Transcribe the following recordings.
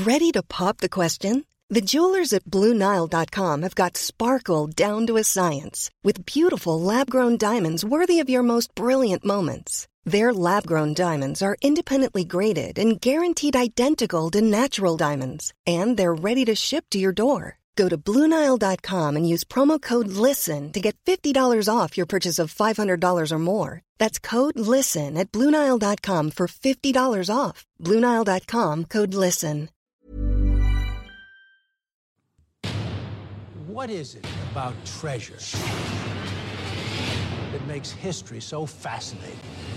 Ready to pop the question? The jewelers at BlueNile.com have got sparkle down to a science with beautiful lab-grown diamonds worthy of your most brilliant moments. Their lab-grown diamonds are independently graded and guaranteed identical to natural diamonds, and they're ready to ship to your door. Go to BlueNile.com and use promo code LISTEN to get $50 off your purchase of $500 or more. That's code LISTEN at BlueNile.com for $50 off. BlueNile.com, code LISTEN. What is it about treasure that makes history so fascinating?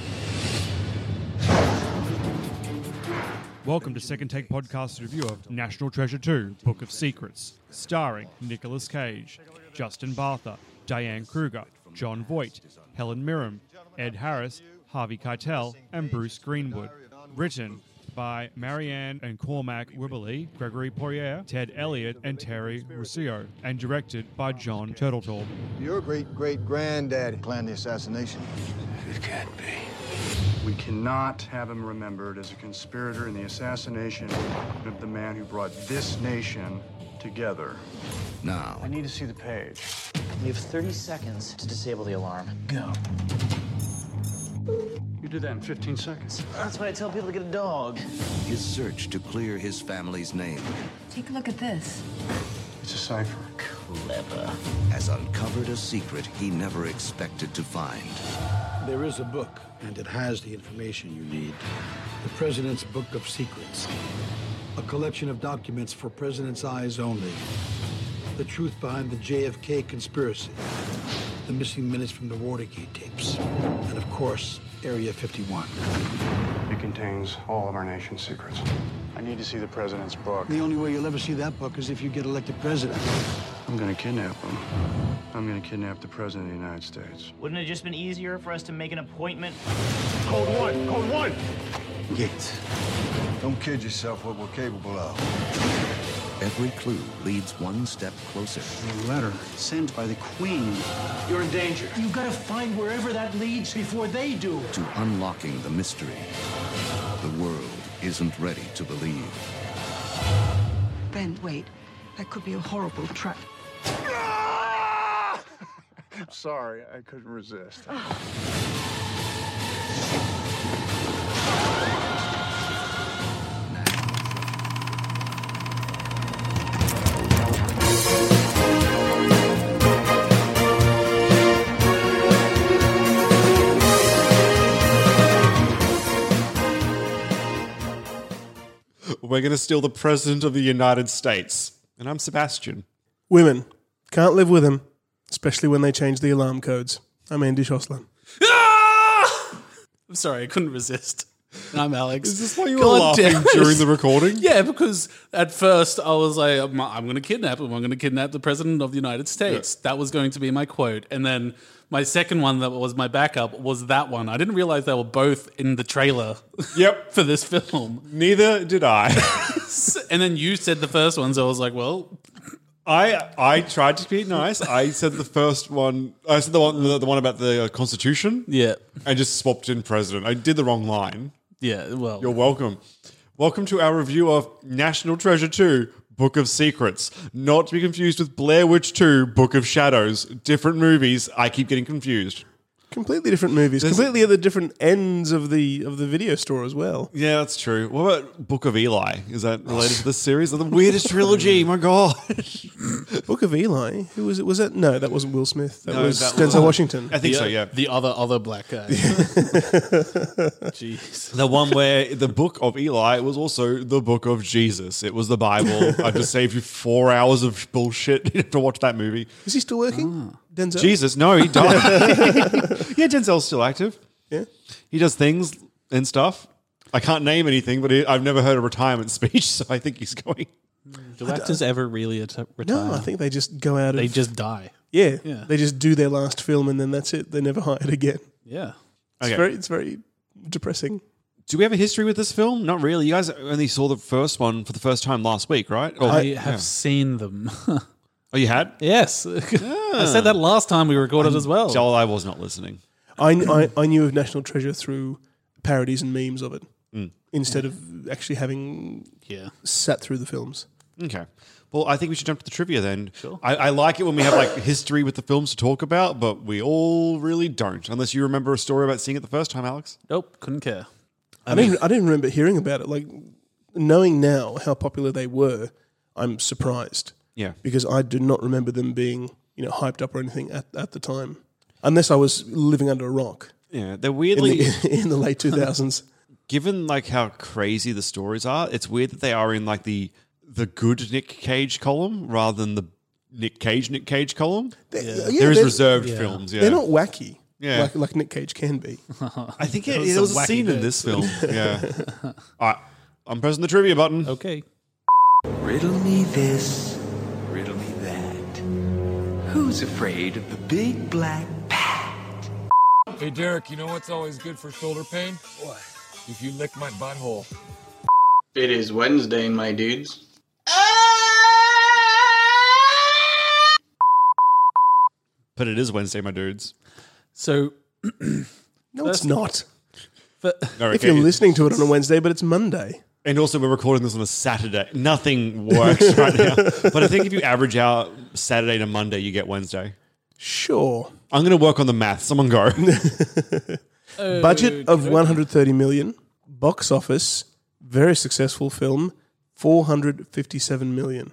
Welcome to Second Take Podcast's review of National Treasure 2, Book of Secrets, starring Nicolas Cage, Justin Bartha, Diane Kruger, John Voight, Helen Mirren, Ed Harris, Harvey Keitel, and Bruce Greenwood. Written by Marianne and Cormac Wibberley, Gregory Poirier, Ted Elliott, and Terry Rossio, and directed by John Turteltaub. Your great-great-granddaddy planned the assassination. It can't be. We cannot have him remembered as a conspirator in the assassination of the man who brought this nation together. Now, I need to see the page. We have 30 seconds to disable the alarm. Go. You did that in 15 seconds. That's why I tell people to get a dog. his search to clear his family's name Take a look at this. It's a cipher. Clever. has uncovered a secret he never expected to find. There is a book, and it has the information you need. The President's Book of Secrets. A collection of documents for President's eyes only. The truth behind the JFK conspiracy. The missing minutes from the Watergate tapes. And of course, Area 51. It contains all of our nation's secrets. I need to see the president's book. The only way you'll ever see that book is if you get elected president. I'm gonna kidnap him. I'm gonna kidnap the president of the United States. Wouldn't it just been easier for us to make an appointment? Code one! Code one! Yates, don't kid yourself what we're capable of. Every clue leads one step closer A letter sent by the Queen. You're in danger. You gotta find wherever that leads before they do. to unlocking the mystery the world isn't ready to believe. Ben, wait. That could be a horrible trap. I'm sorry, I couldn't resist. We're going to steal the President of the United States. And I'm Sebastian. Women. Can't live with them, especially when they change the alarm codes. I'm Andy Shoslan. I'm sorry, I couldn't resist. And I'm Alex. Is this why you were laughing during the recording? Yeah, because at first I was like, I'm going to kidnap him. I'm going to kidnap the President of the United States. Yeah. That was going to be my quote. And then my second one that was my backup was that one. I didn't realize they were both in the trailer for this film. Neither did I. And then you said the first one, so I was like, well... I tried to be nice. I said the first one. I said the one about the Constitution. Yeah. I just swapped in President. I did the wrong line. Yeah, well... You're welcome. Welcome to our review of National Treasure 2, Book of Secrets. Not to be confused with Blair Witch 2, Book of Shadows. Different movies. I keep getting confused. Completely different movies. Completely at the different ends of the video store as well. Yeah, that's true. What about Book of Eli? Is that related to this series? The weirdest trilogy. My God. Book of Eli? Who was it? Was that? No, that wasn't Will Smith. That was Denzel Washington. I think so, yeah. The other black guy. Jeez. The one where the Book of Eli was also the Book of Jesus. It was the Bible. I just saved you 4 hours of bullshit. You have to watch that movie. Is he still working? Denzel? Jesus, no, he died. Yeah, Denzel's still active. Yeah. He does things and stuff. I can't name anything, but I've never heard a retirement speech, so I think he's going. Do actors ever really retire? No, I think they just go out of... They just die. Yeah. They just do their last film and then that's it. They're never hired again. Yeah. It's very depressing. Do we have a history with this film? Not really. You guys only saw the first one for the first time last week, right? I have seen them. Oh, you had? Yes. I said that last time we recorded as well. Joel, I was not listening. I knew of National Treasure through parodies and memes of it. instead of actually having sat through the films. Okay. Well, I think we should jump to the trivia then. Sure. I like it when we have like history with the films to talk about, but we all really don't. Unless you remember a story about seeing it the first time, Alex. Nope, couldn't care. I didn't remember hearing about it. Like, knowing now how popular they were, I'm surprised. Yeah. Because I do not remember them being, hyped up or anything at the time. Unless I was living under a rock. Yeah, they're weirdly in the late 2000s. Given like how crazy the stories are, it's weird that they are in like the good Nick Cage column rather than the Nick Cage column. There is reserved films. Yeah, they're not wacky. Yeah, like Nick Cage can be. I think there was a scene in this film. Yeah. All right, I'm pressing the trivia button. Okay. Riddle me this, riddle me that. Who's afraid of the big black bat? Hey, Derek, you know what's always good for shoulder pain? What? If you lick my butthole. It is Wednesday, my dudes. But it is Wednesday, my dudes. So, no, it's not. No, if you're listening to it on a Wednesday, but it's Monday. And also, we're recording this on a Saturday. Nothing works right now. But I think if you average out Saturday to Monday, you get Wednesday. Sure. I'm going to work on the math. Someone go. Budget of 130 million. Box office, very successful film, 457 million.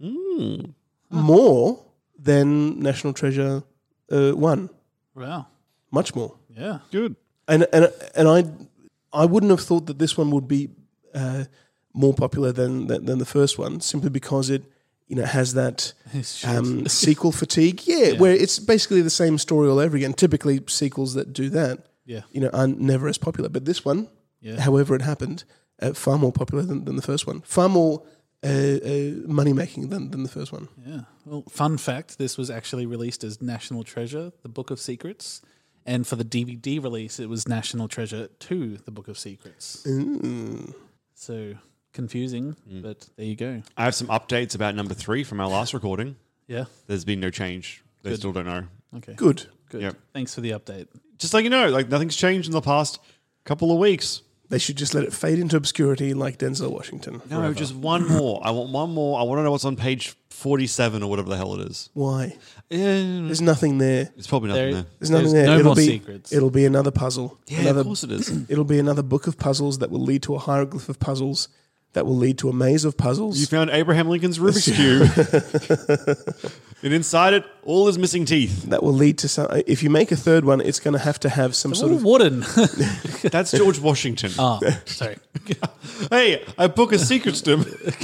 More than National Treasure 1. Wow. Much more. Yeah. Good. And I wouldn't have thought that this one would be more popular than the first one, simply because it has that sequel fatigue. Yeah, where it's basically the same story all over again. Typically, sequels that do that, are never as popular. But this one, however it happened, far more popular than the first one. Far more money making than the first one. Yeah. Well, fun fact: this was actually released as National Treasure: The Book of Secrets. And for the DVD release, it was National Treasure 2, The Book of Secrets. Ooh. So confusing, but there you go. I have some updates about number 3 from our last recording. Yeah. There's been no change. They Good. still don't know. Okay. Good. Yep. Thanks for the update. Just like nothing's changed in the past couple of weeks. They should just let it fade into obscurity like Denzel Washington. No, forever. just one more. I want one more. I want to know what's on page 47 or whatever the hell it is. Why? There's nothing there. It's probably nothing there. There's nothing there. No more secrets. It'll be another puzzle. Yeah, of course it is. It'll be another book of puzzles that will lead to a hieroglyph of puzzles that will lead to a maze of puzzles. You found Abraham Lincoln's Rubik's Cube. And inside it, all his missing teeth. That will lead to some... If you make a third one, it's going to have some sort of... wooden. That's George Washington. Oh, sorry. Hey, I book a secrets to him.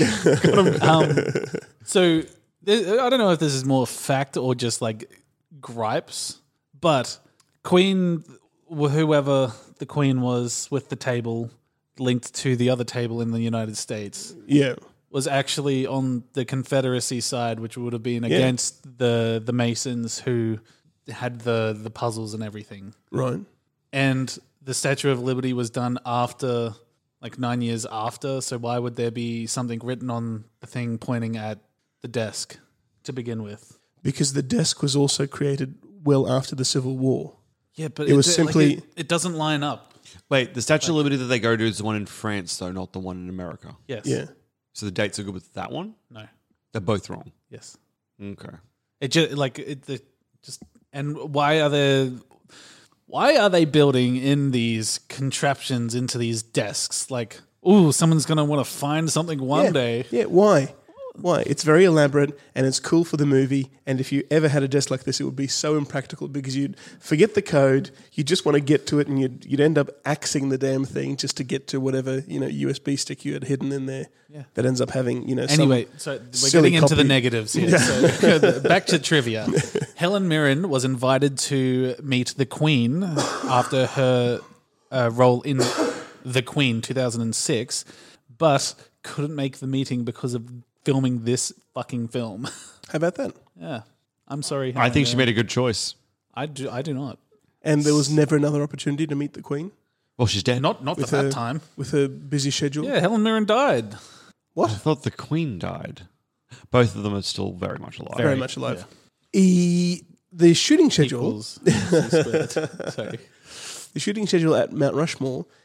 So, I don't know if this is more fact or just like gripes, but Queen, whoever the Queen was with the table linked to the other table in the United States, was actually on the Confederacy side, which would have been against the Masons who had the puzzles and everything. Right. And the Statue of Liberty was done after, like 9 years after, so why would there be something written on the thing pointing at the desk to begin with? Because the desk was also created well after the Civil War. Yeah, but it was simply... it doesn't line up. Wait, the Statue of Liberty that they go to is the one in France, though, not the one in America. Yes. Yeah. So the dates are good with that one? No. They're both wrong. Yes. Okay. It just and why are they building in these contraptions into these desks? Like, ooh, someone's going to want to find something one day. Yeah, why? Why? It's very elaborate and it's cool for the movie. And if you ever had a desk like this, it would be so impractical because you'd forget the code. You just want to get to it, and you'd end up axing the damn thing just to get to whatever USB stick you had hidden in there. Yeah. That ends up having Anyway, so we're getting into the negatives here. So back to trivia. Helen Mirren was invited to meet the Queen after her role in The Queen 2006, but couldn't make the meeting because of filming this fucking film. How about that? Yeah. I'm sorry. I think she made a good choice. I do not. And there was never another opportunity to meet the Queen? Well, she's dead. Not at that time. With her busy schedule? Yeah, Helen Mirren died. What? I thought the Queen died. Both of them are still very much alive. Very much alive. Yeah. The shooting schedule... Sorry. The shooting schedule at Mount Rushmore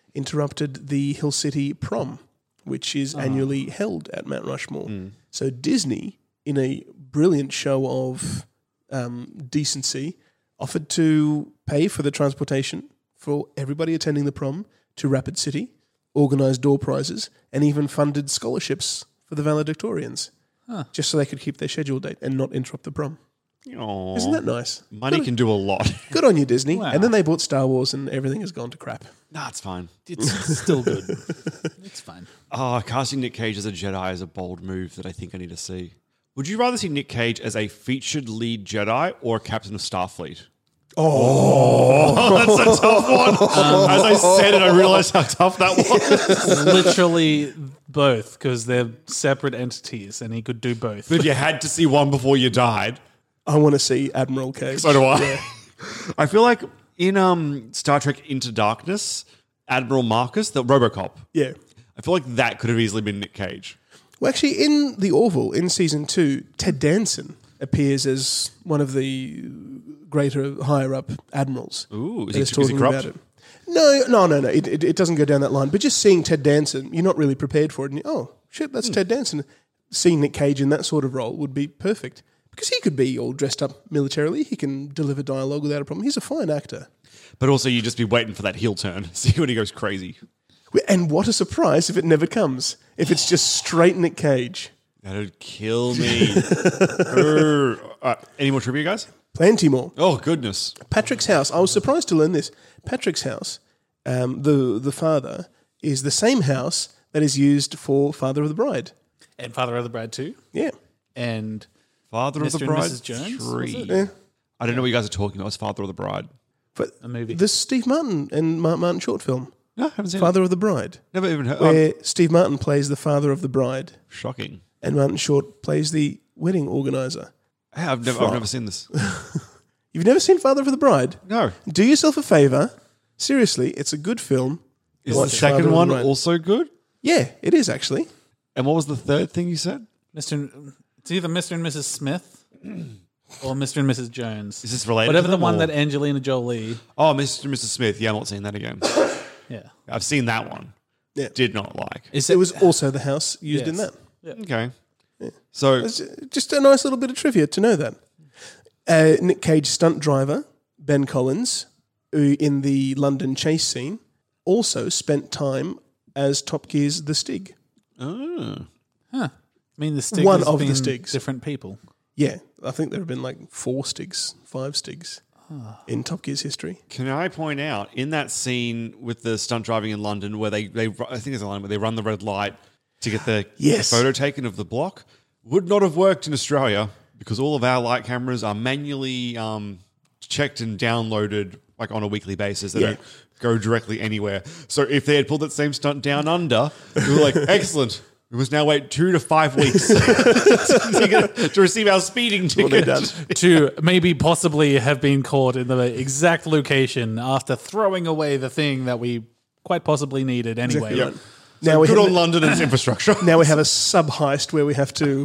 interrupted the Hill City prom, which is annually held at Mount Rushmore. So Disney, in a brilliant show of decency, offered to pay for the transportation for everybody attending the prom to Rapid City, organised door prizes, and even funded scholarships for the valedictorians, just so they could keep their scheduled date and not interrupt the prom. Aww. Isn't that nice? Money can do a lot. Good on you, Disney. Wow. And then they bought Star Wars and everything has gone to crap. Nah, it's fine. It's still good. It's fine. Oh, casting Nick Cage as a Jedi is a bold move that I think I need to see. Would you rather see Nick Cage as a featured lead Jedi or a captain of Starfleet? Oh, that's a tough one. As I said it, I realized how tough that was. Literally both, because they're separate entities, and he could do both. But if you had to see one before you died. I want to see Admiral Cage. So do I. Yeah. I feel like in Star Trek Into Darkness, Admiral Marcus, the RoboCop. Yeah. I feel like that could have easily been Nick Cage. Well, actually, in The Orville, in Season 2, Ted Danson appears as one of the greater, higher-up admirals. Ooh, that is he corrupt? No. It doesn't go down that line. But just seeing Ted Danson, you're not really prepared for it. And oh, shit, that's Ted Danson. Seeing Nick Cage in that sort of role would be perfect. Because he could be all dressed up militarily. He can deliver dialogue without a problem. He's a fine actor. But also, you'd just be waiting for that heel turn. See when he goes crazy. And what a surprise if it never comes. If it's just straight Nick Cage. That'd kill me. Any more trivia, guys? Plenty more. Oh, goodness. Patrick's house. I was surprised to learn this. Patrick's house, the father, is the same house that is used for Father of the Bride. And Father of the Bride 2. Yeah. And Father of the Mr. and Bride Mrs. Jones, 3. was it? Yeah. I don't know what you guys are talking about. It's Father of the Bride. But a movie. The Steve Martin and Mark Martin short film. No, I haven't seen Father of the Bride. Never even heard. Where Steve Martin plays the father of the bride. Shocking. And Martin Short plays the wedding organizer. I've never seen this. You've never seen Father of the Bride? No. Do yourself a favour. Seriously, it's a good film. Is the Watch second Father of the one Bride. also good? Yeah, it is actually. And what was the third thing you said? It's either Mr. and Mrs. Smith or Mr. and Mrs. Jones. Is this related Whatever to the them, one or- that Angelina Jolie. Oh, Mr. and Mrs. Smith. Yeah, I'm not seeing that again. Yeah. I've seen that one. Yeah. Did not like. It was also the house used in Yes. that. Yeah. Okay. So It's just a nice little bit of trivia to know that. Nick Cage stunt driver, Ben Collins, who in the London chase scene, also spent time as Top Gear's The Stig. Oh. Huh. I mean, the Stig One has of the been Stigs. different people. Yeah, I think there have been like 4 Stigs, 5 Stigs in Top Gear's history. Can I point out in that scene with the stunt driving in London where they I think there's a line where they run the red light to get the Yes. photo taken of the block, would not have worked in Australia because all of our light cameras are manually checked and downloaded like on a weekly basis. They Yeah. don't go directly anywhere. So if they had pulled that same stunt down under, we were like, excellent. We must now wait 2 to 5 weeks to receive our speeding ticket. To maybe possibly have been caught in the exact location after throwing away the thing that we quite possibly needed anyway. Yep. Now So we good have on London and its infrastructure. Now we have a sub heist where we have to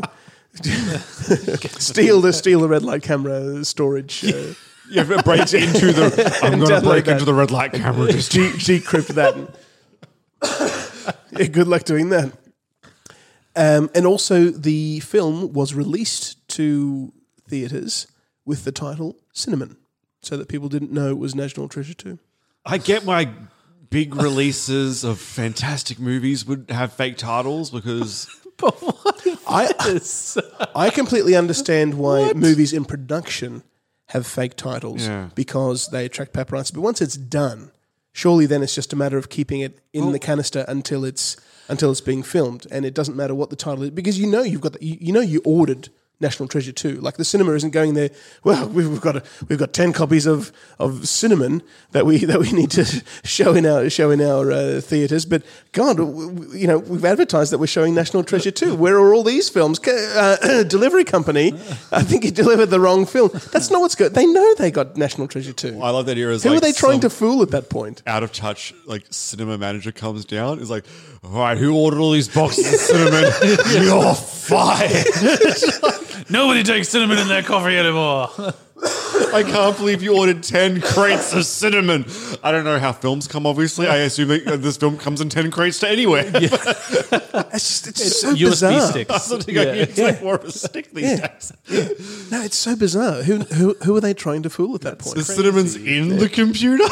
steal the red light camera storage. Yeah, if it breaks into the. I'm going to Download break that. into the red light camera. Just decrypt that. Yeah, good luck doing that. And also, the film was released to theatres with the title Cinnamon, so that people didn't know it was National Treasure 2. I get why big releases of fantastic movies would have fake titles because. But what is I completely understand why movies in production have fake titles Yeah. because they attract paparazzi. But once it's done, surely then it's just a matter of keeping it in the canister until it's being filmed, and it doesn't matter what the title is because you know you've got you ordered National Treasure 2. Like the cinema isn't going there. Well, we've got 10 copies of Cinnamon that we need to show in our theaters. But God, we've advertised that we're showing National Treasure 2. Where are all these films? Delivery company, I think you delivered the wrong film. That's not what's good. They know they got National Treasure 2. I love that era. Who are they trying to fool at that point? Out of touch, like cinema manager comes down, is like, all right, who ordered all these boxes of cinnamon? You're fired. Nobody takes cinnamon in their coffee anymore. I can't believe you ordered 10 crates of cinnamon. I don't know how films come, obviously. I assume that this film comes in 10 crates to anywhere. It's so USB bizarre. sticks. I don't think I use like more of a stick these days. No, it's so bizarre. Who are they trying to fool at that point? The cinnamon's in the computer?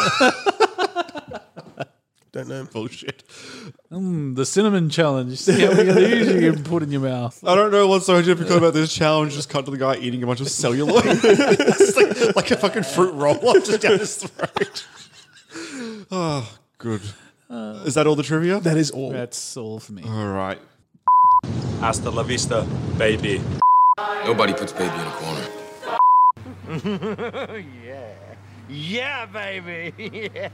Don't know. Bullshit. The cinnamon challenge. See how many of these you can put in your mouth. I don't know what's so difficult about this challenge. Just cut to the guy eating a bunch of celluloid. It's like a fucking fruit roll up just down his throat. Oh, good. Is that all the trivia? That is all. That's all for me. All right. Hasta la vista, baby. Nobody puts baby in a corner. Yeah, baby. Yeah.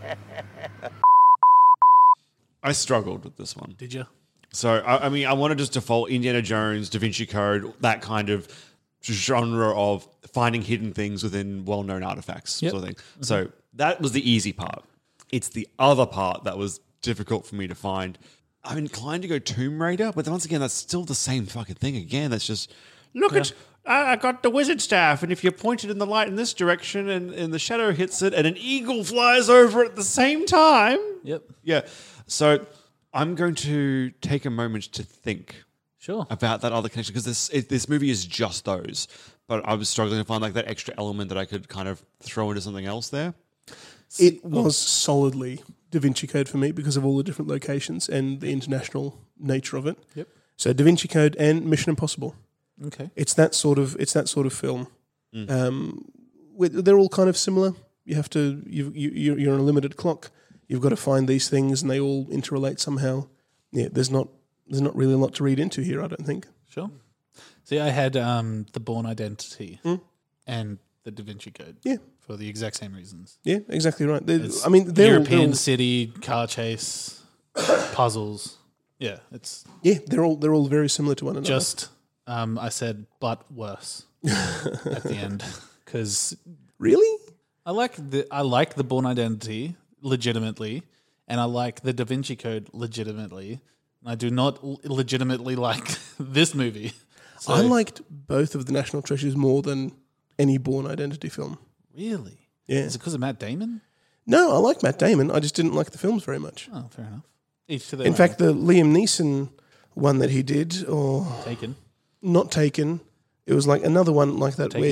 I struggled with this one. Did you? So, I mean, I want to just default Indiana Jones, Da Vinci Code, that kind of genre of finding hidden things within well-known artifacts sort of thing. Mm-hmm. So that was the easy part. It's the other part that was difficult for me to find. I'm inclined to go Tomb Raider, but once again, that's still the same fucking thing again. That's just, look at... I got the wizard staff, and if you point it in the light in this direction and the shadow hits it and an eagle flies over at the same time. Yep. Yeah. So I'm going to take a moment to think about that other connection because this movie is just those. But I was struggling to find like that extra element that I could kind of throw into something else there. It was solidly Da Vinci Code for me because of all the different locations and the international nature of it. Yep. So Da Vinci Code and Mission Impossible. Okay. It's that sort of film. They're all kind of similar. You have to you're on a limited clock. You've got to find these things, and they all interrelate somehow. Yeah, there's not really a lot to read into here, I don't think. Sure. See, I had the Bourne Identity and the Da Vinci Code. Yeah. For the exact same reasons. Yeah, exactly right. They're European city, car chase, puzzles. Yeah, they're all very similar to one another. Just I said, but worse at the end because really, I like the Bourne Identity legitimately, and I like the Da Vinci Code legitimately. I do not legitimately like this movie. So, I liked both of the National Treasures more than any Bourne Identity film. Really? Yeah. Is it because of Matt Damon? No, I like Matt Damon. I just didn't like the films very much. Oh, fair enough. Each to their In own. fact, the Liam Neeson one that he did, or Taken. Not Taken. It was like another one like that Taken where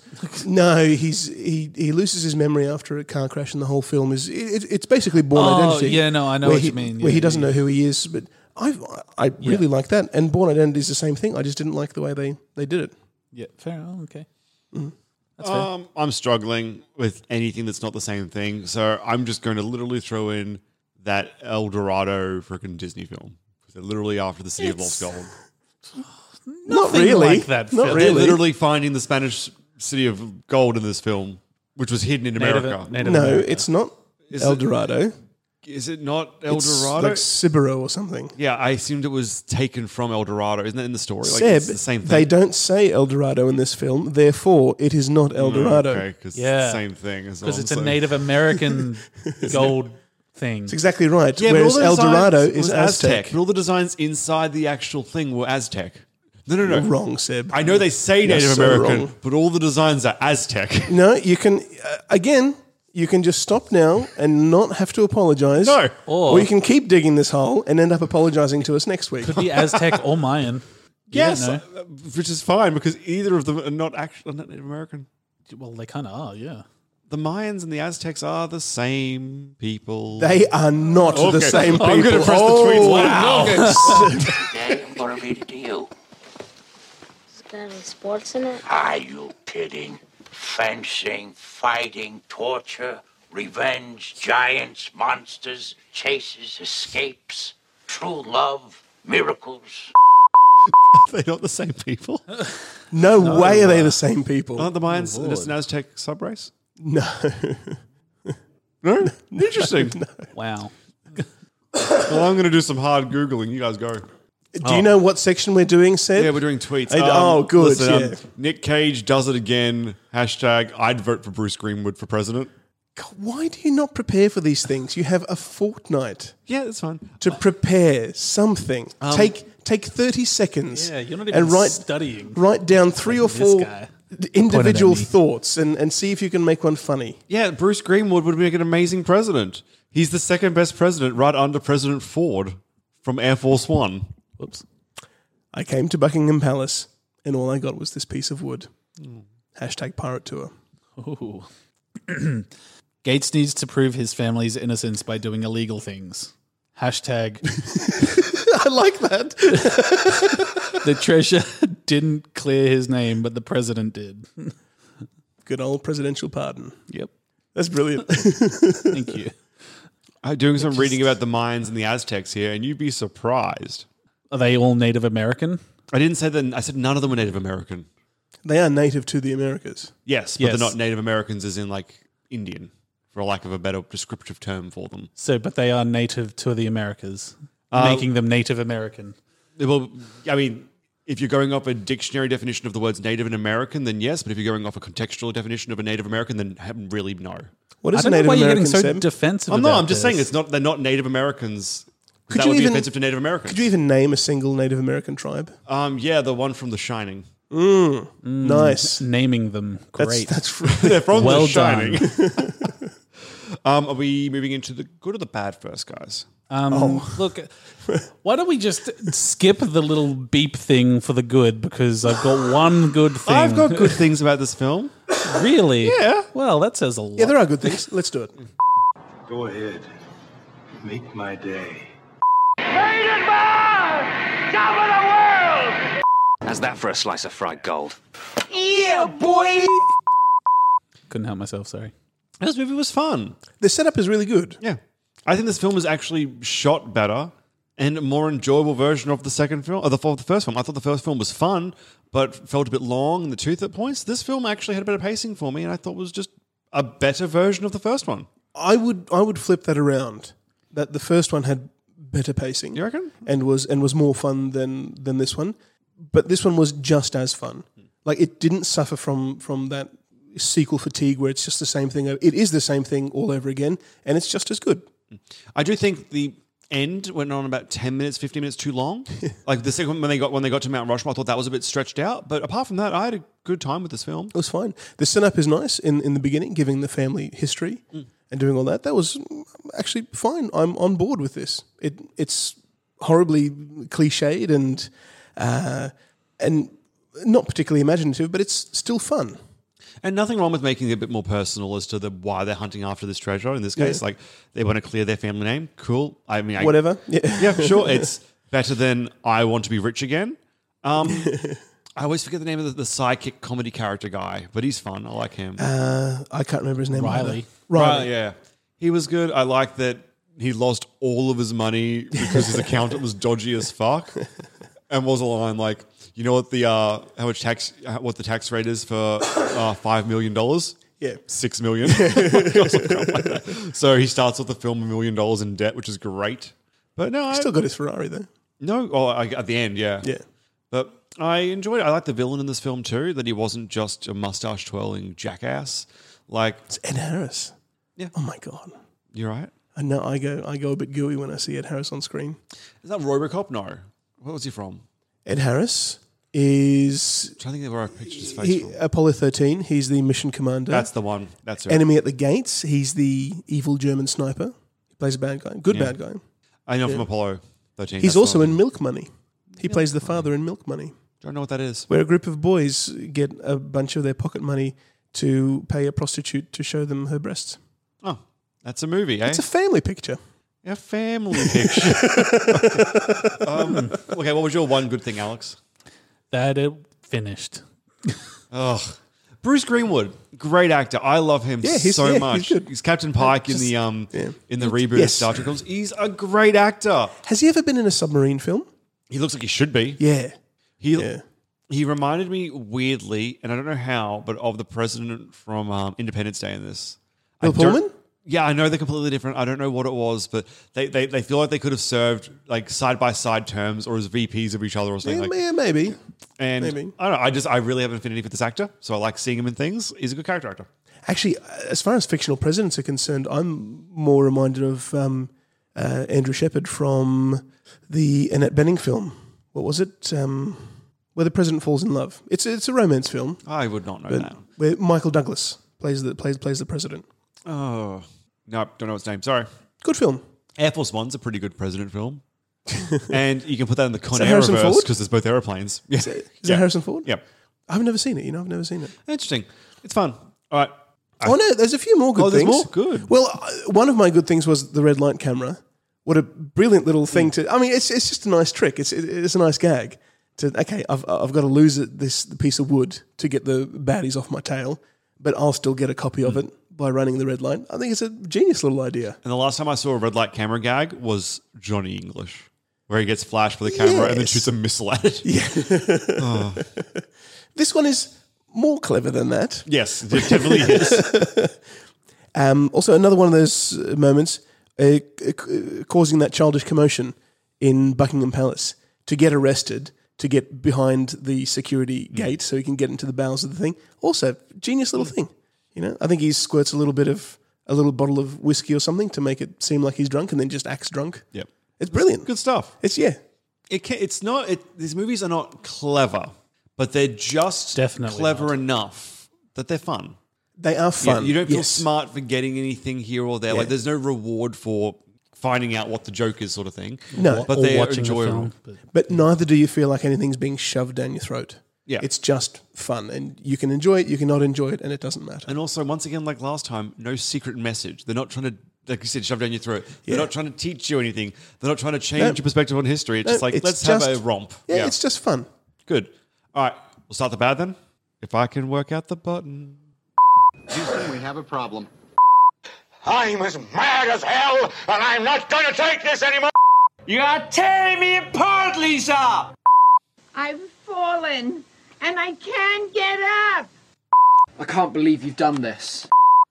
he loses his memory after a car crash, and the whole film is it's basically Bourne Identity. Yeah, no, I know what you mean. Where he doesn't know who he is, but I really like that. And Bourne Identity is the same thing. I just didn't like the way they did it. Yeah, fair enough. Okay. That's fair. I'm struggling with anything that's not the same thing, so I'm just going to literally throw in that El Dorado freaking Disney film. They're literally after the City of Lost Gold. Not really. Like that not film. really. They're literally finding the Spanish City of Gold in this film, which was hidden in America. No, it's not El Dorado. Is it not El It's Dorado? like Sibero or something. Yeah, I assumed it was taken from El Dorado. Isn't that in the story? Like, Seb, it's the same thing. they don't say El Dorado in this film, therefore it is not El Dorado. Okay, because it's the same thing. Because it's a Native American gold thing. It's exactly right. Yeah, Whereas but all El the Dorado designs is was Aztec. But all the designs inside the actual thing were Aztec. No. You're wrong, Seb. I know they say You're Native so American, wrong. but all the designs are Aztec. No, you can, again, you can just stop now and not have to apologise. No. Or you can keep digging this hole and end up apologising to us next week. Could be Aztec or Mayan. You Yes, don't know. which is fine because either of them are not actually not Native American. Well, they kind of are, yeah. The Mayans and the Aztecs are the same people. They are not the same people. I'm going to press the tweets. Wow. Dad, I'm gonna read it to you. It's got any sports in it? Are you kidding? Fencing, fighting, torture, revenge, giants, monsters, chases, escapes, true love, miracles. They're not the same people. No way are they the same people. Aren't the Mayans just an Aztec subrace? No. No? Interesting. Wow. Well, I'm going to do some hard Googling. You guys go. Do you know what section we're doing, Seb? Yeah, we're doing tweets. Good. Listen, yeah. Nick Cage does it again. Hashtag I'd vote for Bruce Greenwood for president. Why do you not prepare for these things? You have a fortnight. Yeah, that's fine. To prepare something. Take 30 seconds. Yeah, you're not even and studying. Write down 3 or 4 individual thoughts and see if you can make one funny. Yeah, Bruce Greenwood would make an amazing president. He's the second best president right under President Ford from Air Force One. Whoops. I came to Buckingham Palace and all I got was this piece of wood. Hashtag pirate tour. Ooh. Gates needs to prove his family's innocence by doing illegal things. Hashtag. I like that. The treasure didn't clear his name, but the president did. Good old presidential pardon. Yep. That's brilliant. Thank you. I'm doing some reading about the Mayans and the Aztecs here, and you'd be surprised. Are they all Native American? I didn't say that. I said none of them were Native American. They are native to the Americas. Yes, but they're not Native Americans as in like Indian, for lack of a better descriptive term for them. So, but they are native to the Americas, making them Native American. Well, I mean, if you're going off a dictionary definition of the words Native and American, then yes. But if you're going off a contextual definition of a Native American, then really no. What is a Native American? You're getting so defensive. I'm just saying it's not. They're not Native Americans. That would be offensive to Native Americans. Could you even name a single Native American tribe? Yeah, the one from The Shining. Nice. Naming them. Great. That's They're from well The Shining. done. Are we moving into the good or the bad first, guys? Look, why don't we just skip the little beep thing for the good? Because I've got one good thing. I've got good things about this film. Really? Yeah. Well, that says a lot. Yeah, there are good things. Let's do it. Go ahead. Make my day. How's that for a slice of fried gold? Yeah, boy! Couldn't help myself, sorry. This movie was fun. The setup is really good. Yeah. I think this film is actually shot better and a more enjoyable version of the second film, or the first film. I thought the first film was fun, but felt a bit long in the tooth at points. This film actually had a better pacing for me, and I thought it was just a better version of the first one. I would flip that around. That the first one had better pacing. You reckon? And was more fun than this one. But this one was just as fun. Like, it didn't suffer from that sequel fatigue where it's just the same thing. It is the same thing all over again, and it's just as good. I do think the end went on about 10 minutes, 15 minutes too long. Like the second when they got to Mount Rushmore, I thought that was a bit stretched out. But apart from that, I had a good time with this film. It was fine. The setup is nice in the beginning, giving the family history and doing all that. That was actually fine. I'm on board with this. It's horribly cliched and not particularly imaginative, but it's still fun. And nothing wrong with making it a bit more personal as to why they're hunting after this treasure. In this case, like they want to clear their family name. Cool. I mean, whatever. Yeah, sure. It's better than I want to be rich again. I always forget the name of the sidekick comedy character guy, but he's fun. I like him. I can't remember his name. Riley. Riley. Yeah. He was good. I like that he lost all of his money because his accountant was dodgy as fuck. And was a line like, you know what what the tax rate is for $5 million? Yeah. $6 million. So he starts with the film $1 million in debt, which is great. But no, Still got his Ferrari though. No, at the end, yeah. Yeah. But I enjoyed it. I like the villain in this film too, that he wasn't just a mustache twirling jackass. Like It's Ed Harris. Yeah. Oh my God. You're right. I know. I go a bit gooey when I see Ed Harris on screen. Is that Robocop? No. Where was he from? Ed Harris is... I'm trying to think of where I pictured his face from. Apollo 13. He's the mission commander. That's the one. That's right. Enemy at the Gates. He's the evil German sniper. He plays a bad guy. Good bad guy. I know from Apollo 13. He's also in Milk Money. He plays the father in Milk Money. Don't know what that is. Where a group of boys get a bunch of their pocket money to pay a prostitute to show them her breasts. Oh, that's a movie, eh? It's a family picture. A family picture. Okay, what was your one good thing, Alex? That it finished. Bruce Greenwood, great actor. I love him so much. He's Captain Pike in the reboot of Star Trek films. He's a great actor. Has he ever been in a submarine film? He looks like he should be. Yeah. He reminded me weirdly, and I don't know how, but of the president from Independence Day in this. Bill Pullman? Yeah, I know they're completely different. I don't know what it was, but they feel like they could have served like side by side terms or as VPs of each other or something. Maybe. And maybe. I don't know. I really have an affinity for this actor, so I like seeing him in things. He's a good character actor. Actually, as far as fictional presidents are concerned, I'm more reminded of Andrew Shepard from the Annette Bening film. What was it? where the president falls in love. It's a romance film. I would not know but that. Where Michael Douglas plays the president. Oh, no, don't know its name. Sorry. Good film. Air Force One's a pretty good president film. And you can put that in the Con Is that Air Harrison reverse Ford? because there's both airplanes. Yeah. Is that Harrison Ford? Yep. I've never seen it. I've never seen it. Interesting. It's fun. All right. Oh no, there's a few more good there's things. more? Good. Well, one of my good things was the red light camera. What a brilliant little thing to. I mean, it's just a nice trick. It's a nice gag. I've got to lose this piece of wood to get the baddies off my tail, but I'll still get a copy of it by running the red light. I think it's a genius little idea. And the last time I saw a red light camera gag was Johnny English, where he gets flashed for the camera and then shoots a missile at it. Yeah. Oh. This one is more clever than that. Yes, it definitely is. Also, another one of those moments causing that childish commotion in Buckingham Palace to get arrested, to get behind the security gate so he can get into the bowels of the thing. Also, genius little thing. I think he squirts a little bottle of whiskey or something to make it seem like he's drunk and then just acts drunk. Yep. It's brilliant. Good stuff. It's not. These movies are not clever, but they're just Definitely clever enough that they're fun. They are fun. You don't feel yes. smart for getting anything here or there. Yeah. Like there's no reward for finding out what the joke is, sort of thing. No. but Or they're watching the enjoyable. film, But neither do you feel like anything's being shoved down your throat. Yeah. It's just fun. And you can enjoy it, you can not enjoy it, and it doesn't matter. And also, once again, like last time, no secret message. They're not trying to, like you said, shove down your throat. They're Yeah. not trying to teach you anything. They're not trying to change No. your perspective on history. It's No, just like, it's let's have just- a romp. Yeah, it's just fun. Good. All right, we'll start the bad then. If I can work out the button. Houston, we have a problem. I'm as mad as hell, and I'm not gonna take this anymore! You are tearing me apart, Lisa! I've fallen, and I can't get up! I can't believe you've done this.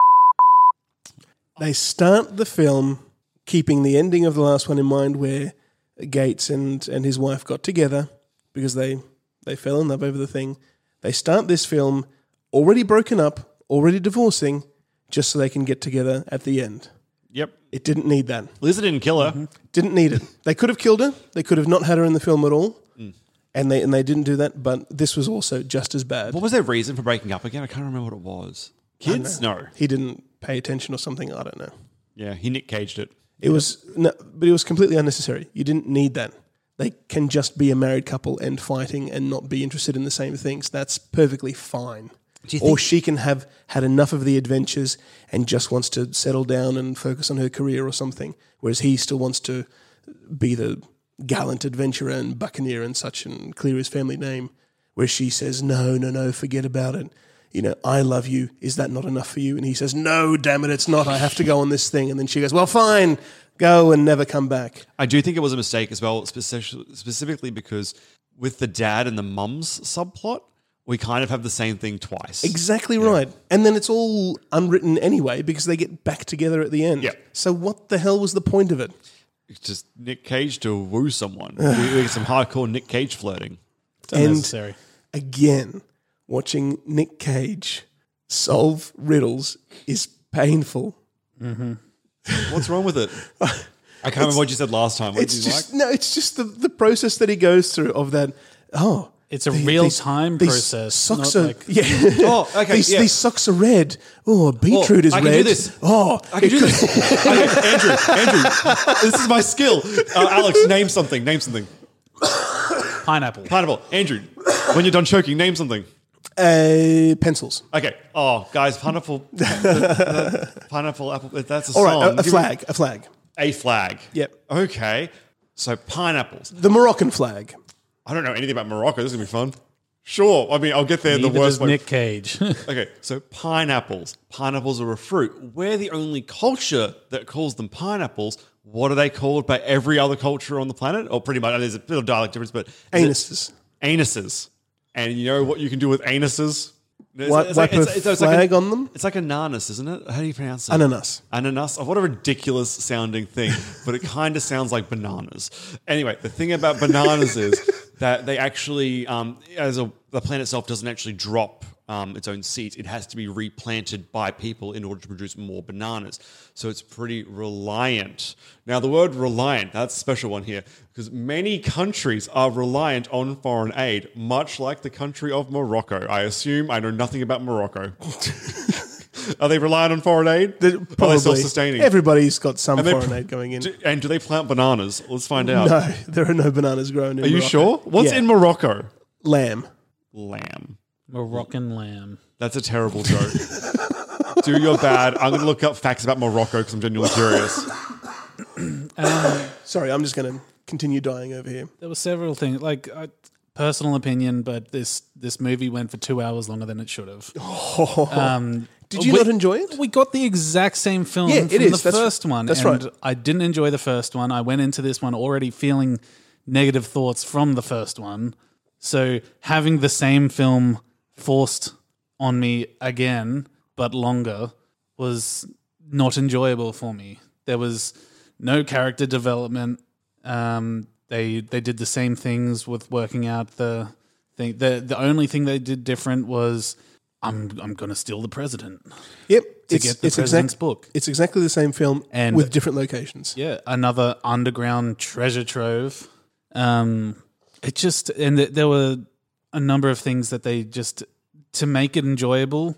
They start the film keeping the ending of the last one in mind where Gates and his wife got together because they fell in love over the thing. They start this film already broken up, already divorcing, just so they can get together at the end. Yep. It didn't need that. Lisa didn't kill her. Didn't need it. They could have killed her. They could have not had her in the film at all. And they didn't do that, but this was also just as bad. What was their reason for breaking up again? I can't remember what it was. Kids? No. He didn't pay attention or something. I don't know. Yeah, he Nick Caged it. It was, but it was completely unnecessary. You didn't need that. They can just be a married couple and fighting and not be interested in the same things. That's perfectly fine. Or she can have had enough of the adventures and just wants to settle down and focus on her career or something, whereas he still wants to be the gallant adventurer and buccaneer and such and clear his family name, where she says, no, forget about it. I love you. Is that not enough for you? And he says, no, damn it, it's not. I have to go on this thing. And then she goes, well, fine, go and never come back. I do think it was a mistake as well, specifically because with the dad and the mum's subplot, we kind of have the same thing twice. Exactly right. And then it's all unwritten anyway because they get back together at the end. Yeah. So what the hell was the point of it? It's just Nick Cage to woo someone. We get some hardcore Nick Cage flirting. It's unnecessary. Again, watching Nick Cage solve riddles is painful. Mm-hmm. What's wrong with it? I can't remember what you said last time. What did you like? No, it's just the process that he goes through of that. It's a real-time process. Socks not are like- Oh, okay. These socks are red. Oh, beetroot is I red. can do this. Oh, I can do this. Andrew, this is my skill. Alex, name something. Pineapple. Andrew, when you're done choking, name something. Pencils. Okay. Oh, guys, pineapple, apple. That's a All song. right, a flag. A flag. Yep. Okay. So pineapples. The Moroccan flag. I don't know anything about Morocco. This is going to be fun. Sure. I mean, I'll get there Neither the worst does way. Nick Cage. Okay, so pineapples. Pineapples are a fruit. We're the only culture that calls them pineapples. What are they called by every other culture on the planet? Or pretty much, there's a little dialect difference, but... Anuses. Anuses. And you know what you can do with anuses? Wipe a flag on them? It's like ananas, isn't it? How do you pronounce it? Ananas. Ananas. Oh, what a ridiculous sounding thing, but it kind of sounds like bananas. Anyway, the thing about bananas is that they actually, the plant itself doesn't actually drop its own seeds. It has to be replanted by people in order to produce more bananas. So it's pretty reliant. Now, the word reliant, that's a special one here, because many countries are reliant on foreign aid, much like the country of Morocco. I assume I know nothing about Morocco. Are they reliant on foreign aid? Probably. Are they self-sustaining? Everybody's got some foreign aid going in. And do they plant bananas? Let's find out. No, there are no bananas grown in Morocco. Are you sure? What's in Morocco? Lamb. Moroccan lamb. That's a terrible joke. Do your bad. I'm going to look up facts about Morocco because I'm genuinely curious. Sorry, I'm just going to continue dying over here. There were several things, like personal opinion, but this movie went for 2 hours longer than it should have. Did you not enjoy it? We got the exact same film from the first one. That's and right. I didn't enjoy the first one. I went into this one already feeling negative thoughts from the first one. So having the same film forced on me again, but longer, was not enjoyable for me. There was no character development. They did the same things with working out the thing. The only thing they did different was I'm going to steal the president. Yep, to get the president's book. It's exactly the same film And- with different locations. Yeah, another underground treasure trove. It just there were a number of things that they just to make it enjoyable.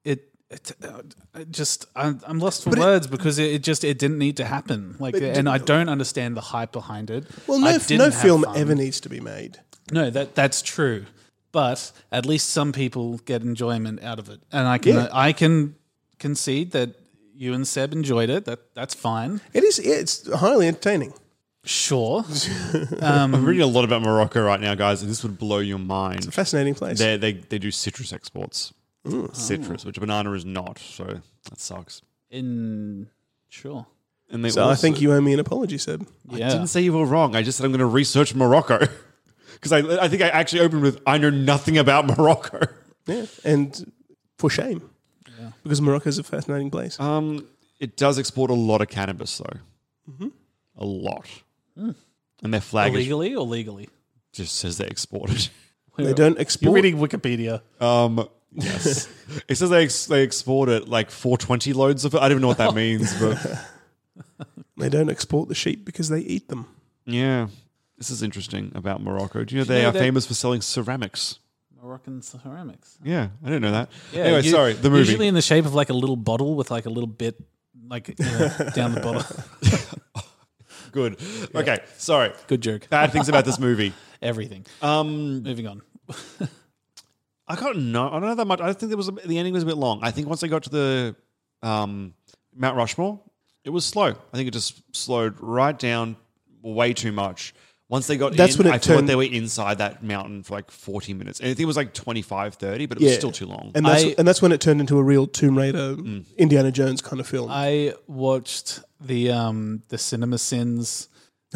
I'm lost for words because it didn't need to happen. And I don't understand the hype behind it. Well, no film ever needs to be made. No, that's true. But at least some people get enjoyment out of it, and I can concede that you and Seb enjoyed it. That's fine. It is. It's highly entertaining. Sure. I'm reading a lot about Morocco right now, guys, and this would blow your mind. It's a fascinating place. They do citrus exports. Citrus, which a banana is not, so that sucks. Sure. And they I think you owe me an apology, Seb. I didn't say you were wrong. I just said I'm going to research Morocco. Because I think I actually opened with, I know nothing about Morocco. Yeah, and for shame. Yeah. Because Morocco is a fascinating place. It does export a lot of cannabis, though. Mm-hmm. A lot. And their flag illegally or legally? Just says they export it. They don't export. You're reading Wikipedia. Yes. It says they export it like 420 loads of it. I don't even know what that means, but they don't export the sheep because they eat them. Yeah. This is interesting about Morocco. Do you know they are famous for selling ceramics? Moroccan ceramics. Yeah, I didn't know that. Yeah, anyway, sorry, the movie. Usually in the shape of like a little bottle with like a little bit down the bottom. Good. Okay, sorry. Good joke. Bad things about this movie. Everything. Moving on. I don't know that much. I think the ending was a bit long. I think once they got to the Mount Rushmore, it was slow. I think it just slowed right down way too much. Once they got I felt like they were inside that mountain for like 40 minutes. And I think it was like 25, 30, but it was still too long. And that's when it turned into a real Tomb Raider, Indiana Jones kind of film. I watched the Cinema Sins,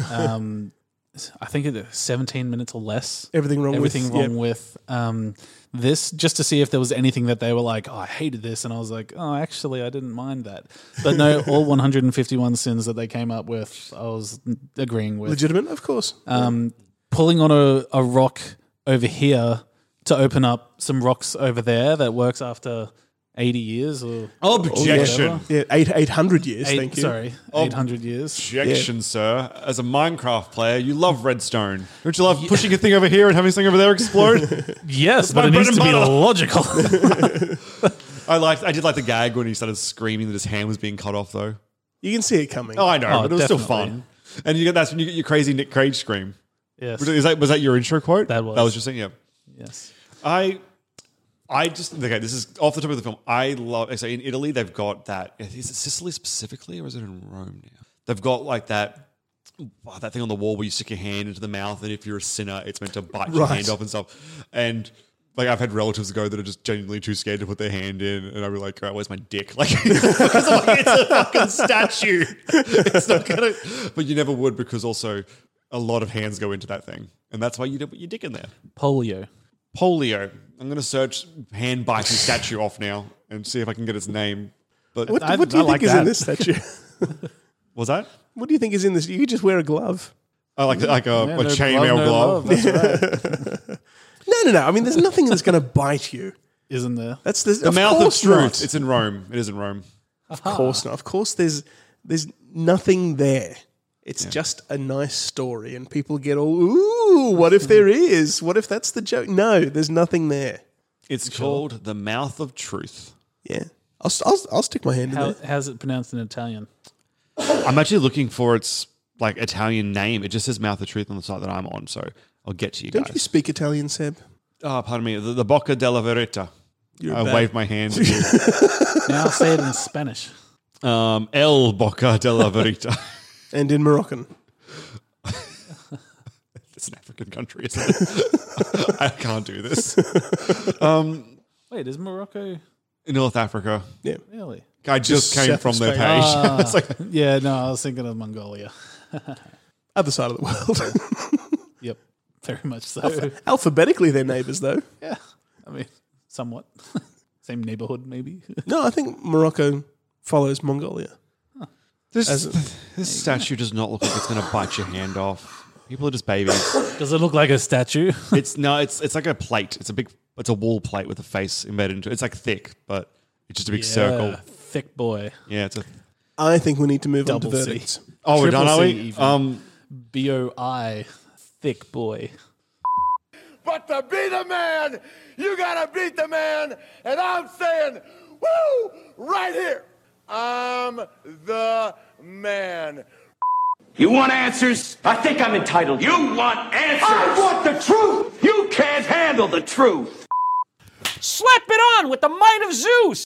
I think it's 17 minutes or less. Everything wrong with this, just to see if there was anything that they were like, oh, I hated this. And I was like, oh, actually, I didn't mind that. But no, all 151 sins that they came up with, I was agreeing with. Legitimate, of course. Pulling on a rock over here to open up some rocks over there that works after 80 years or objection. Yeah, 800 years, thank you. Sorry, 800 years. Objection, sir. As a Minecraft player, you love redstone. Don't you love pushing a thing over here and having something over there explode? Yes, but it needs to be logical. I did like the gag when he started screaming that his hand was being cut off, though. You can see it coming. Oh, I know, but it was still fun. And that's when you get your crazy Nick Cage scream. Yes. Was that your intro quote? That was. That was just saying, yeah. Yes. This is off the top of the film. I love, so in Italy, they've got that. Is it Sicily specifically, or is it in Rome now? They've got like that thing on the wall where you stick your hand into the mouth, and if you're a sinner, it's meant to bite your hand off and stuff. And like I've had relatives go that are just genuinely too scared to put their hand in, and I'd be like, "Where's my dick?" Like, because I'm like, it's a fucking statue. It's not gonna. But you never would, because also a lot of hands go into that thing, and that's why you don't put your dick in there. Polio. I'm going to search hand biting statue off now and see if I can get its name. But what do you think is in this statue? What's that? What do you think is in this? You could just wear a glove. Oh, like a chainmail glove. That's right. No. I mean, there's nothing that's going to bite you. isn't there? That's The Mouth of Truth. It's in Rome. It is in Rome. Of course not. Of course, there's nothing there. It's just a nice story, and people get all, ooh, what if there is? What if that's the joke? No, there's nothing there. It's called The Mouth of Truth. Yeah. I'll stick my hand in there. How's it pronounced in Italian? I'm actually looking for its like Italian name. It just says Mouth of Truth on the site that I'm on, so I'll get to you Don't guys. you speak Italian, Seb? Oh, pardon me. The Bocca della Verita. You're I bad. wave my hand. Now say it in Spanish. El Bocca della Verita. And in Moroccan. It's an African country, isn't it? I can't do this. Wait, is Morocco In North Africa. Yeah. really? I just came south from of their Spain. page. It's like, Yeah, no, I was thinking of Mongolia. Other side of the world. Yep, very much so. Alphabetically, they're neighbours, though. Yeah, I mean, somewhat. Same neighborhood, maybe. No, I think Morocco follows Mongolia. this statue does not look like it's going to bite your hand off. People are just babies. Does it look like a statue? It's like a plate. It's a wall plate with a face embedded into it. It's like thick, but it's just a big circle. Thick boy. Yeah, it's a. I think we need to move on to Double C. verdicts. Oh, we're done, are we? Even. BOI. Thick boy. But to be the man, you gotta beat the man. And I'm saying, woo, right here. I'm the man. You want answers? I think I'm entitled. You want answers? I want the truth. You can't handle the truth. Slap it on with the might of Zeus.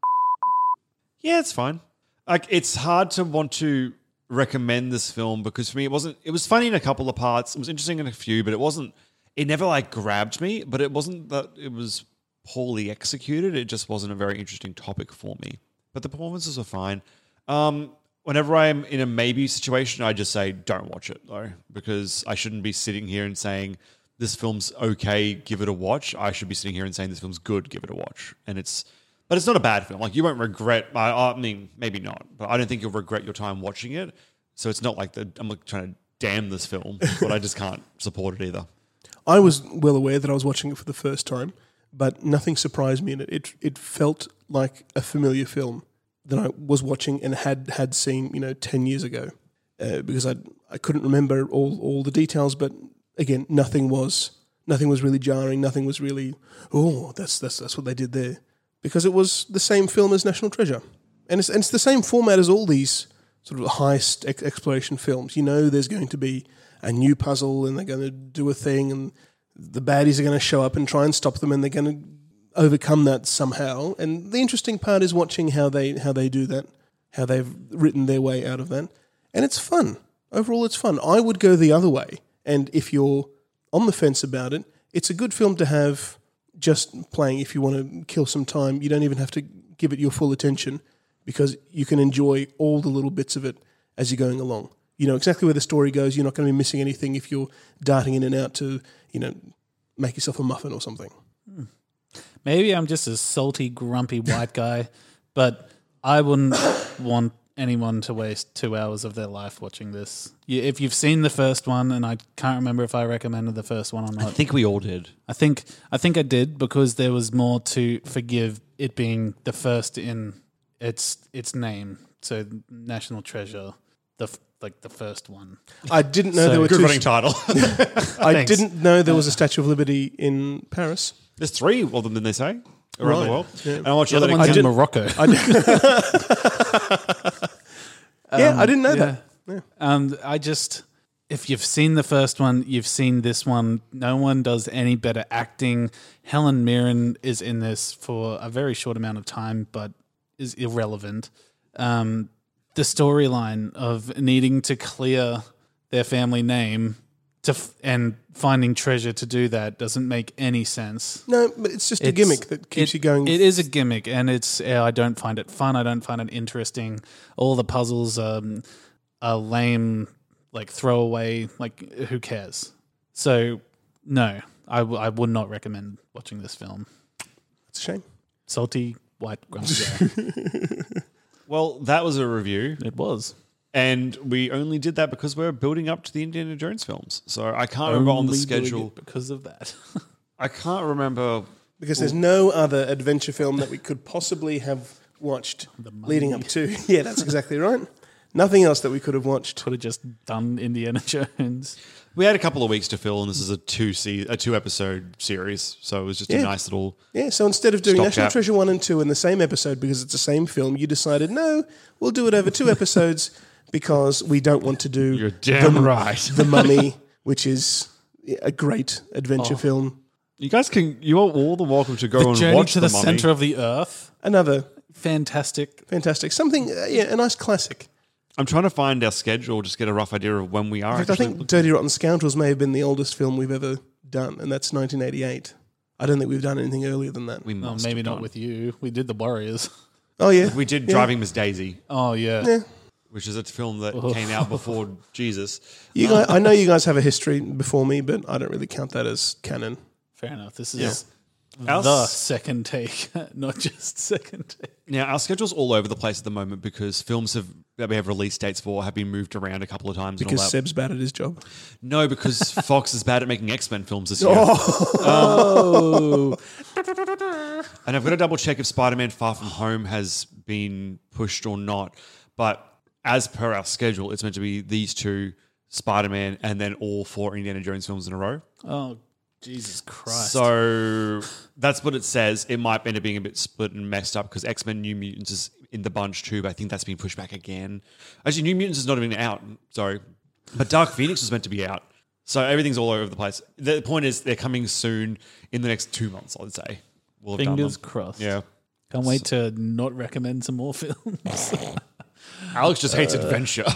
Yeah, it's fine. Like, it's hard to want to recommend this film because for me it was funny in a couple of parts. It was interesting in a few, but it never like grabbed me, but it wasn't that it was poorly executed. It just wasn't a very interesting topic for me. But the performances are fine. Whenever I'm in a maybe situation, I just say, don't watch it, though, because I shouldn't be sitting here and saying, this film's okay, give it a watch. I should be sitting here and saying, this film's good, give it a watch. But it's not a bad film. Like, you won't regret, I mean, maybe not, but I don't think you'll regret your time watching it. So it's not like I'm like trying to damn this film, but I just can't support it either. I was well aware that I was watching it for the first time, but nothing surprised me in it. It felt like a familiar film that I was watching and had seen 10 years ago, because I couldn't remember all the details. But again, nothing was really jarring. Nothing was really that's what they did there, because it was the same film as National Treasure, and it's the same format as all these sort of heist exploration films. There's going to be a new puzzle, and they're going to do a thing, and the baddies are going to show up and try and stop them, and they're going to overcome that somehow. And the interesting part is watching how they do that, how they've written their way out of that. And it's fun. Overall, it's fun. I would go the other way. And if you're on the fence about it, it's a good film to have just playing. If you want to kill some time, you don't even have to give it your full attention, because you can enjoy all the little bits of it as you're going along. You know exactly where the story goes. You're not going to be missing anything if you're darting in and out to, make yourself a muffin or something. Maybe I'm just a salty, grumpy white guy, but I wouldn't want anyone to waste 2 hours of their life watching this. If you've seen the first one, and I can't remember if I recommended the first one or not. I think we all did. I think I did, because there was more to forgive it being the first in its name. So National Treasure, the first one. I didn't know there were good two. running title. I didn't know there was a Statue of Liberty in Paris. There's 3 of them, didn't they say? Around the world. Yeah. And I watched The other one's in Morocco. I didn't know that. Yeah. If you've seen the first one, you've seen this one. No one does any better acting. Helen Mirren is in this for a very short amount of time, but is irrelevant. The storyline of needing to clear their family name and finding treasure to do that doesn't make any sense. No, but it's just a gimmick that keeps you going. It is a gimmick, and I don't find it fun. I don't find it interesting. All the puzzles are lame, like throwaway. Like, who cares? So, no, I would not recommend watching this film. It's a shame. Salty white grumpy guy. Well, that was a review. It was. And we only did that because we're building up to the Indiana Jones films. So I can't remember on the schedule. Because of that. I can't remember Because there's no other adventure film that we could possibly have watched leading up to. Yeah, that's exactly right. Nothing else that we could have watched. Could have just done Indiana Jones. We had a couple of weeks to fill, and this is a two episode series, so it was just a nice little. Yeah, so instead of doing stopgap. National Treasure 1 and 2 in the same episode because it's the same film, you decided, no, we'll do it over 2 episodes because we don't want to do You're damn right. The Mummy, which is a great adventure film. You guys you're all the welcome to go The and Journey watch to the Mummy. Center of the Earth. Another fantastic. Something, a nice classic. I'm trying to find our schedule, just get a rough idea of when we are. In fact, I think Dirty Rotten Scoundrels may have been the oldest film we've ever done, and that's 1988. I don't think we've done anything earlier than that. We must maybe have not done. with you. We did The Warriors. Oh, yeah. We did Yeah. Driving Miss Daisy. Oh, yeah. Yeah. Which is a film that came out before Jesus. You guys, I know you guys have a history before me, but I don't really count that as canon. Fair enough. This is Our the s- second take, not just second take. Now, our schedule's all over the place at the moment because films that we have release dates for have been moved around a couple of times. Because and all that. Seb's bad at his job. No, because Fox is bad at making X-Men films this year. Oh. And I've got to double check if Spider-Man Far From Home has been pushed or not. But as per our schedule, it's meant to be these 2, Spider-Man, and then all 4 Indiana Jones films in a row. Oh, Jesus Christ. So that's what it says. It might end up being a bit split and messed up because X-Men New Mutants is in the bunch too, but I think that's been pushed back again. Actually, New Mutants is not even out, sorry. But Dark Phoenix was meant to be out. So everything's all over the place. The point is they're coming soon in the next 2 months, I would say. We'll have done Fingers them. crossed. Yeah. Can't wait to not recommend some more films. Alex just hates adventure.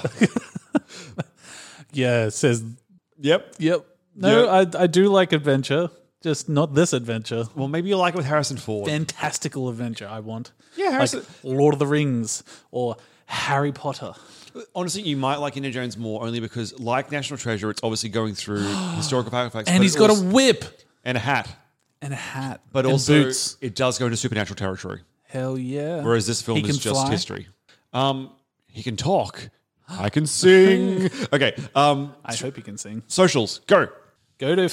Yeah, it says... Yep. No, I do like adventure, just not this adventure. Well, maybe you like it with Harrison Ford. Fantastical adventure I want. Yeah, Harrison- Like Lord of the Rings or Harry Potter. Honestly, you might like Indiana Jones more only because, like National Treasure, it's obviously going through historical facts. And but he's it got also- a whip. And a hat. And a hat. But and also, boots. it does go into supernatural territory. Hell yeah. Whereas this film He is can just fly. history. He can talk. I can sing. Okay. I hope he can sing. Socials, go. Go to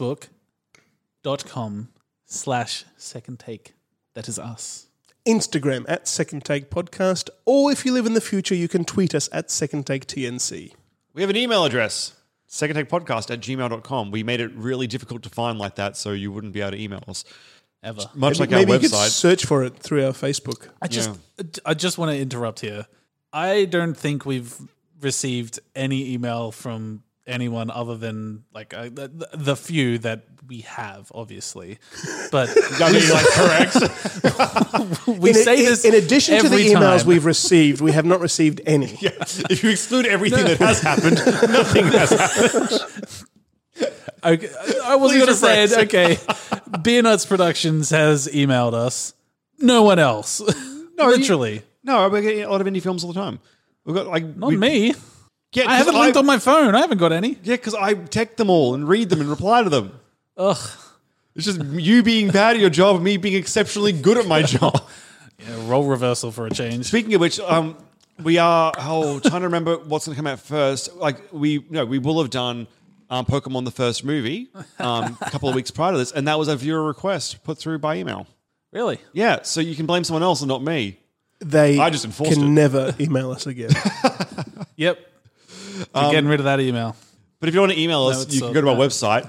facebook.com/second take. That is us. Instagram at Second Take Podcast, or if you live in the future, you can tweet us at Second Take TNC. We have an email address, secondtakepodcast@gmail.com. We made it really difficult to find like that so you wouldn't be able to email us. Ever. Much like Maybe our you could website. search for it through our Facebook. I just want to interrupt here. I don't think we've received any email from anyone other than like the few that we have, obviously. But I mean, like, correct. we say this in addition to the every emails time. we've received, we have not received any. Yeah. If you exclude everything that has happened, nothing has happened. Okay, I wasn't going to say it. Okay. Beer Nuts Productions has emailed us. No one else. Literally. No, we're getting a lot of indie films all the time. We've got like Not me. Yeah, I haven't linked on my phone. I haven't got any. Yeah, because I text them all and read them and reply to them. Ugh. It's just you being bad at your job and me being exceptionally good at my job. Yeah, role reversal for a change. Speaking of which, we are trying to remember what's going to come out first. Like we will have done Pokemon the first movie a couple of weeks prior to this, and that was a viewer request put through by email. Really? Yeah, so you can blame someone else and not me. I just enforced can it. never email us again. Yep. We're getting rid of that email. But if you want to email us, it's you can go to our website.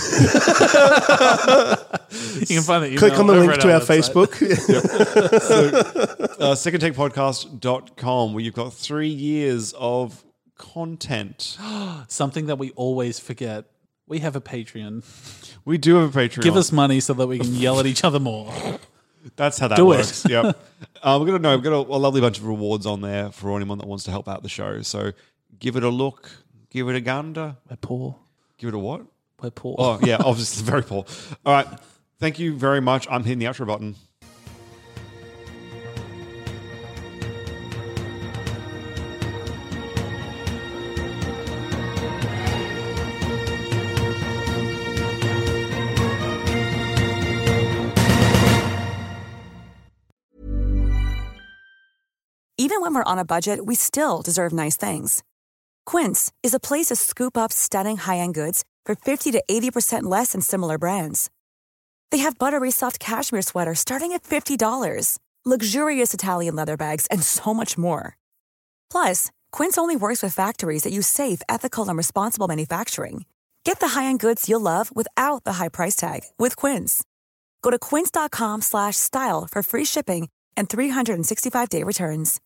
You can find the email. Click on the over link at to our website. Facebook. secondtakepodcast.com, where you've got 3 years of content. Something that we always forget. We have a Patreon. We do have a Patreon. Give us money so that we can yell at each other more. That's how that Do it. works. Yep. We've got a lovely bunch of rewards on there for anyone that wants to help out the show. So give it a look. Give it a gander. We're poor. Give it a what? We're poor. Oh, yeah, obviously very poor. All right. Thank you very much. I'm hitting the outro button. Even when we're on a budget, we still deserve nice things. Quince is a place to scoop up stunning high-end goods for 50 to 80% less than similar brands. They have buttery soft cashmere sweaters starting at $50, luxurious Italian leather bags, and so much more. Plus, Quince only works with factories that use safe, ethical, and responsible manufacturing. Get the high-end goods you'll love without the high price tag with Quince. Go to quince.com/style for free shipping and 365-day returns.